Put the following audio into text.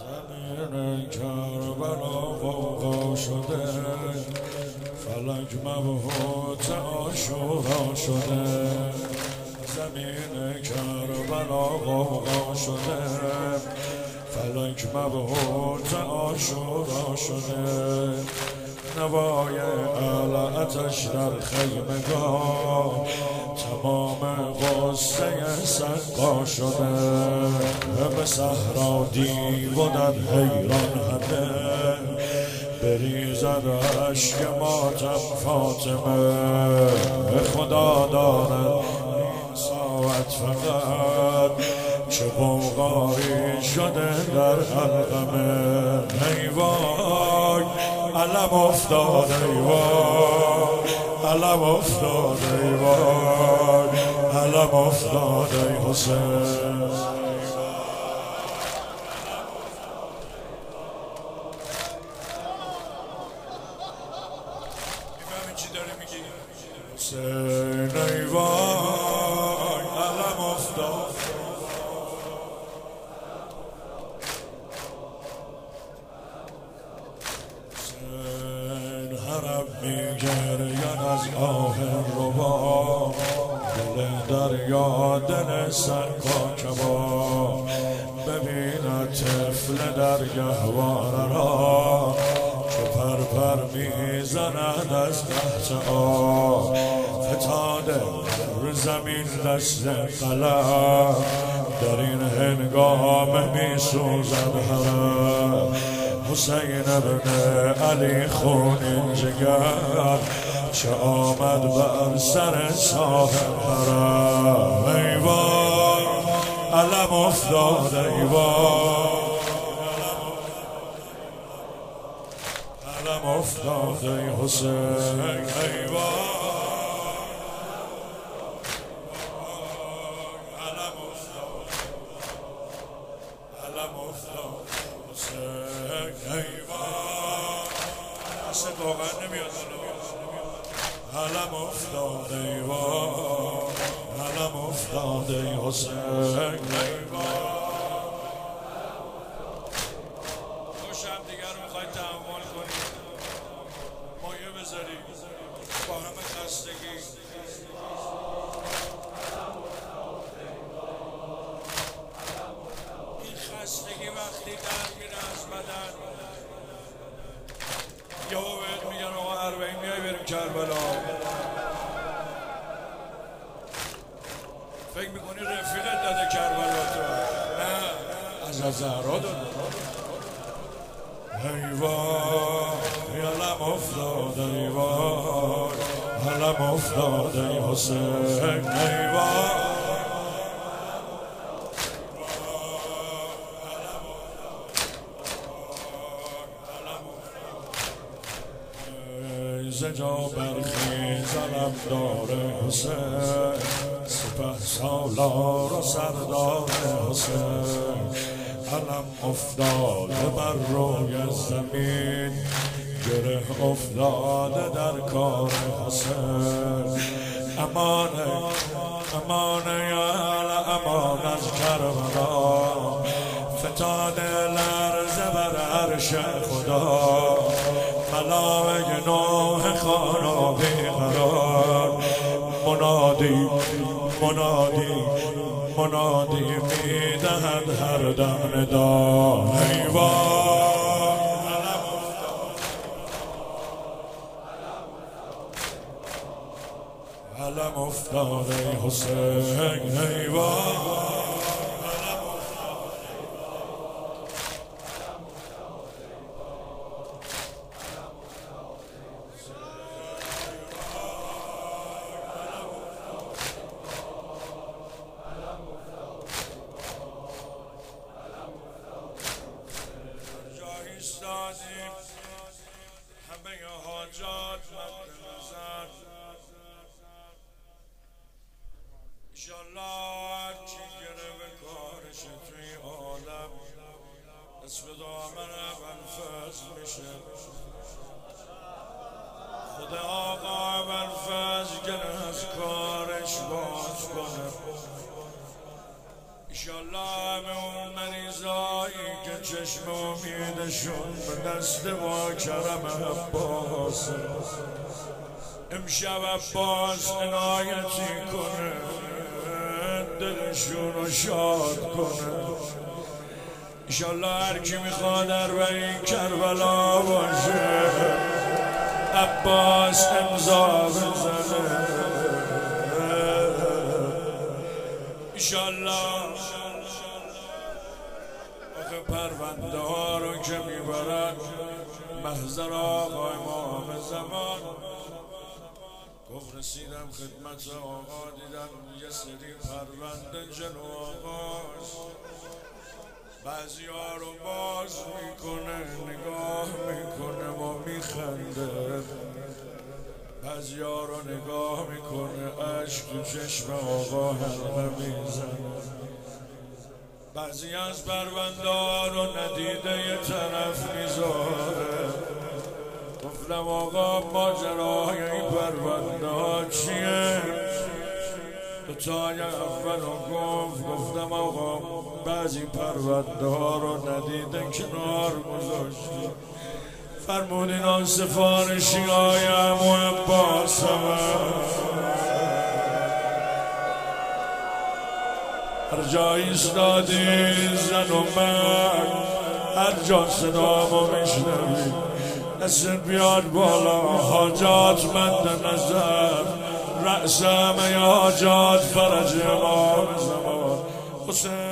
زمین کربلا غوغا شده، فلک مبهوت عاشورا شده. زمین کربلا غوغا شده، فلک مبهوت عاشورا شده. نوای اهل آتش در خیمگاه، تمام غصه سقا شده. به صحرا دیو و در حیران همه، بریزد اشک ماتم فاطمه. خدا دارد این ساعت فقط چه غوغایی شده در حلقمه. ای وای علم افتاد، ای وای علم افتاد، ای وای علم افتاد، ای حسین. حسین ای وای علم افتاد. حسین حرم میگرید از آه ربا، دل دریا دل سرکا کبا. ببیند طفل در گهواره را، که پر میزند از قحط آب. فتاده بر زمین دست قلم، در این هنگام میسوزد حرم. حسین ابن علی خون جگر، چه آمد بر سر صاحب حرم. ای وای علم افتاد، ای وای علم افتاد، ای حسین. ای وای علم افتاد، علم افتاد حسین. ای وای اصلا واقعا نمیاد. علم افتاد، ای وای علم افتاد، ای حسین. ای وای خوشم دیگر رو میخواید تحمل کنید، مایه بذارید با همه خستگی. این خستگی وقتی در میره از بدن، یهو بهت میگن آقا اربعین میای بریم کربلا. فکر میکنی رفیقت داده کربلا تو؟ نه، از زهرا داده. ای وای علم افتاد، ای وای علم افتاد، ای حسین. ای وای زجا برخیز علم دار حسین، سپه سالار و سردار حسین. علم افتاده بر روی زمین، گره افتاده در کار حسین. امانه امانه یا امان از کربلا، فتاده لرزه بر عرش خدا. ملائک نوح خانا بیقرار، منادی منادی منادی میدهد هر دم ندا. ای وای علم افتاد، ای حسین. ای وای همه حاجات مد نظر. انشالله چی گره به کارش توی عالم، اسم دامن ابوالفضل میشه. خدا آقا ابوالفضل گره از کارش باز کنه. انشالله به اون مریضایی که چشم امیدشون به دست با کرم عباس. امشب عباس عنایتی کنه دلشون رو شاد کنه. انشالله هر کی میخواد در این کربلا باشه عباس امضا بزنه. انشالله آخه پرونده ها رو که میبرد محضر آقای امام زمان. گفت رسیدم خدمت آقا دیدم یه سری پرونده جلو آقاست. بعضی ها رو باز میکنه نگاه میکنه و میخنده، بعضی ها رو نگاه میکنه عشق تو چشم آقا حلقه میزنه. بعضی از پرونده ها رو ندیده یه طرف میذاره. گفتم آقا ماجرای این پرونده ها چیه؟ تای اول رو گفتم آقا بعضی پرونده ها رو ندیدن کنار گذاشتی. فرمودین آن سفارشی های عمو عباس هر جا ایستادی زن و مرد هر جا صدامو میشنوی دست بیاد بالا حاجات مد نظر رأس همه حاجات فرج امام زمان حسین.